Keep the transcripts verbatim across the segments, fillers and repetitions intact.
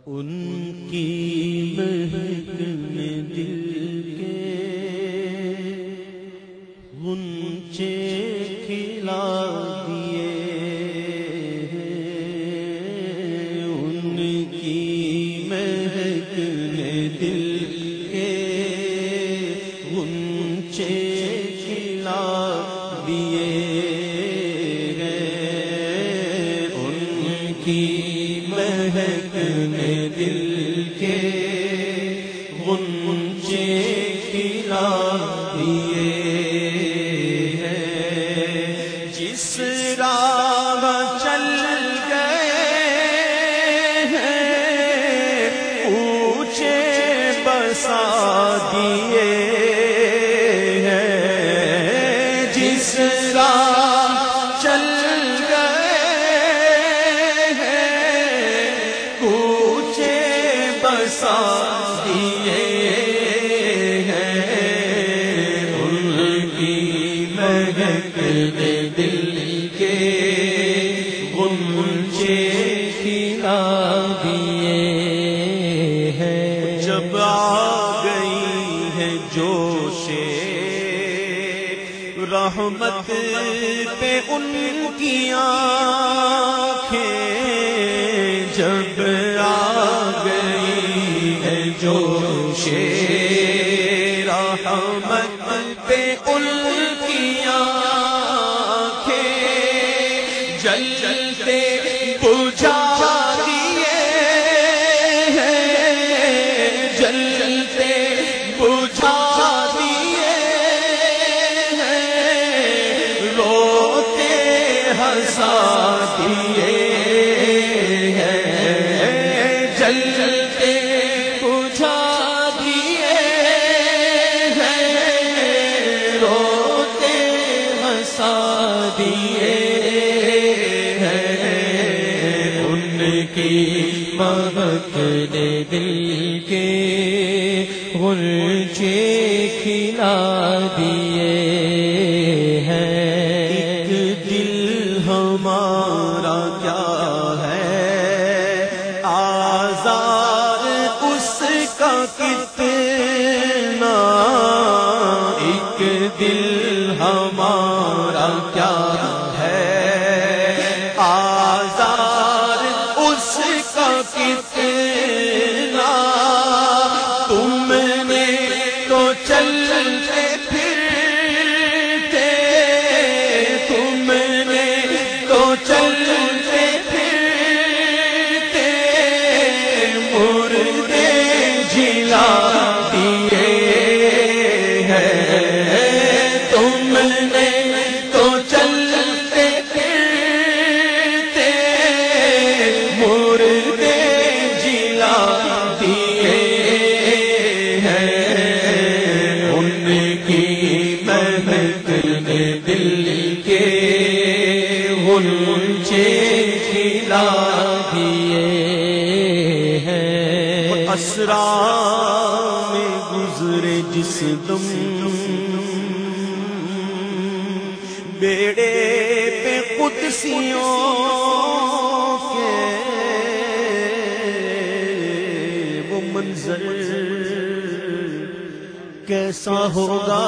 ان کی مہک میں دل کے غنچے کھلا دیے، ان کی مہک میں دل کے غنچے کھلا دیے، ان کی مہک میں دل کے غنچے کھلا دیے ہیں، جس راہ چل گئے ہیں اونچے بسا دیے ہیں، جس راہ چل بسا دیے ہیں، ان کی مہک میں دل کے غنچے کھلا دیے ہیں۔ جب آ گئی ہے جوش رحمت پہ ان کی آنکھیں، جب آ گئی ہے جوش رحمت پہ ان کی آنکھیں، جل جلتے بجھا دیے ہیں، جل جلتے بجھا دیے ہیں، روتے ہنسا دیے ہیں، جل جلتے بجھا دیے ہیں، روتے ہنسا دیے ہیں، ان کی مہک نے دل کے غنچے کھلا دیے ہیں۔ ایک دل ہمارا کیا ہے آزار اس کا کتنا، ایک دل ہمارا کیا ہے آزار اس کا کتنا، تم نے تو چلتے پھرتے، تم نے تو چلتے پھرتے مردے جلا دیے ہیں، تم نے تو چلتے پھرتے مردے جلا دیے ہیں، ان کی مہک نے دل کے غنچے کھلا دیے ہیں۔ اسرا میں گزرے جس دم بیڑے پہ قدسیوں کے، وہ منظر کیسا ہوگا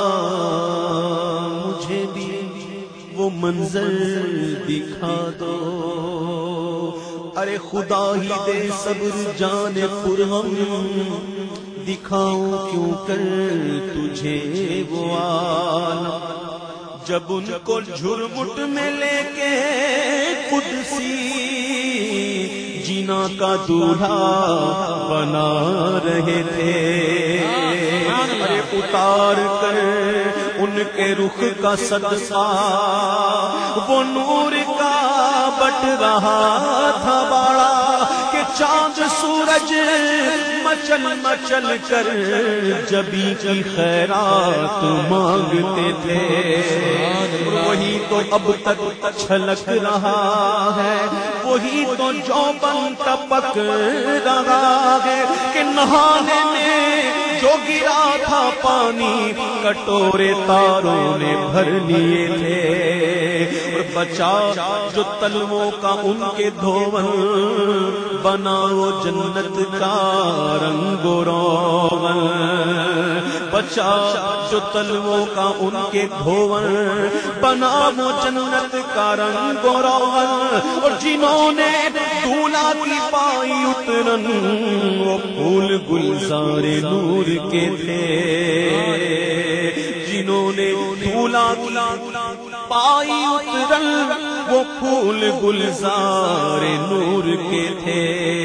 مجھے بھی وہ منظر دکھا دو، ارے خدا ہی دے صبر جان پرہم، دکھاؤں کیوں کر تجھے وہ عالم، جب ان کو جھرمٹ میں لے کے قدسی جینا کا دولہا بنا رہے تھے، ارے اتار کر ان کے رخ کا صدقہ وہ نور کا بٹ رہا تھا باڑا، کہ چاند سورج مچل مچل کر جبی کی خیرات مانگتے تھے، وہی تو اب تک چھلک رہا ہے، وہی تو جوبن ٹپک رہا ہے، کہ نہانے میں جو گرا تھا پانی کٹورے تاروں نے بھر لیے تھے، اور بچا جو تلووں کا ان کے دھون بناؤ جنت کا رنگ و روغن، بچا جو تلووں کا ان کے دھوون، بناؤ جنت کا رنگ و روغن، اور جنہوں نے دھولا کی پائی اترن وہ پھول گلزار نور کے تھے، جنہوں نے دھولا پائی اترن وہ پھول گلزار نور کے تھے،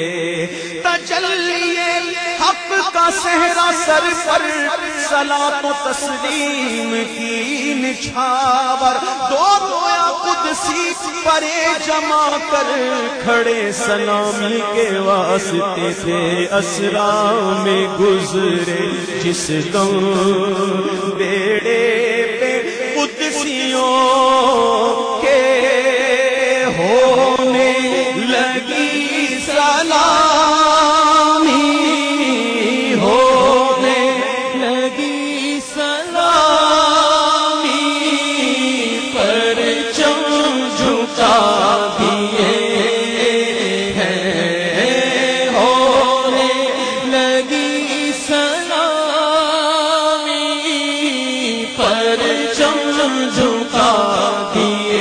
تجلی حق کا صحرا سر پر صلاۃ و تسلیم کی نچھاور، دو رویا قدسی پرے جما کر کھڑے سلامی کے واسطے تھے، اسرا میں گزرے جس دم بیڑے پہ قدسیوں کے ہونے لگی سلامی، ہونے لگی سلامی، پرچم جھکا دیے ہیں، ہونے لگی سلامی، پرچم جھکا دیے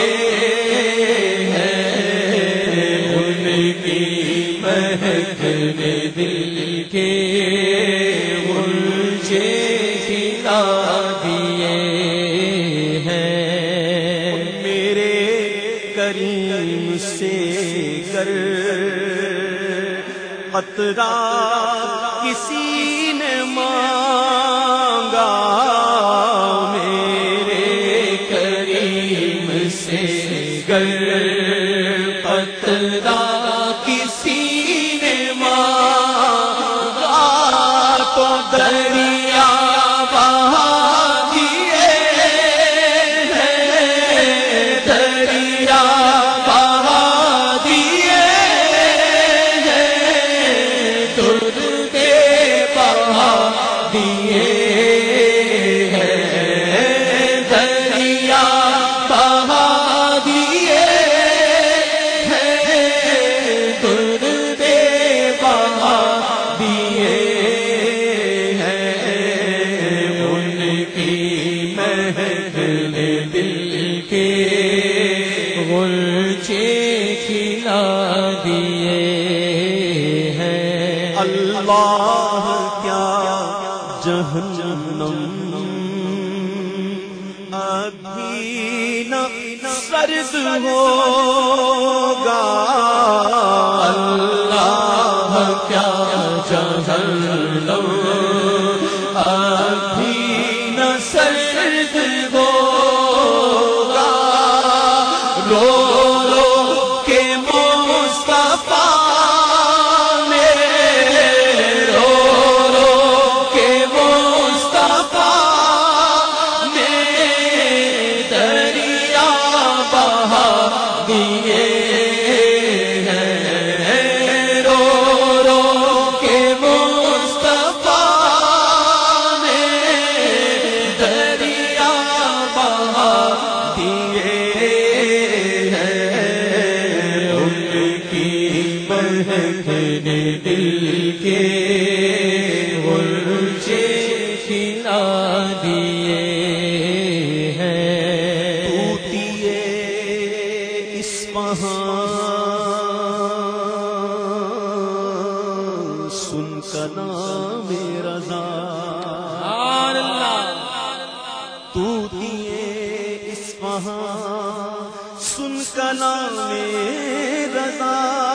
ہیں، ان کی مہکنے دل کے غنچے کھلا دیے ہیں، میرے کریم سے گر قطرہ کسی نے مانگا، میرے کریم سے گر قطرہ کسی نے مانگا تو دریا بہا دیے ہیں، دریا بہا دیے ہیں، درد کے بہا دیے ہیں، دریا بہا دیے ہیں، درد کے بہا دیے ہیں، ان کی مہکنے دل کے غنچے کھلا دیے ہیں، اللہ کیا جہنم ابھی نہ سرد ہوگا، اللہ کیا جہنم ابھی نہ سرد ہوگا، رو رو کے مصطفیٰ نے، رو رو کے مصطفیٰ نے دریا بہا دیے ہیں، رو رو کے مصطفیٰ نے دریا بہا دیے ہیں، ان کی مہکنے دل کے غنچے کھلا دیے ہیں، ٹوٹیے اصفہاں سن کلام رضا، ٹوٹیے اصفہاں سن کلام رضا،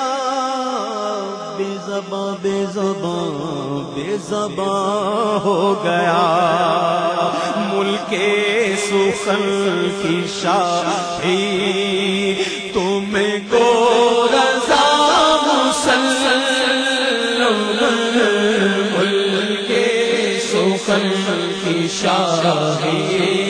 بے زباں بے زباں بے زباں ہو گیا، ملک سخن کی شاہی تم کو رضا مسلم، ملک سخن کی شاہی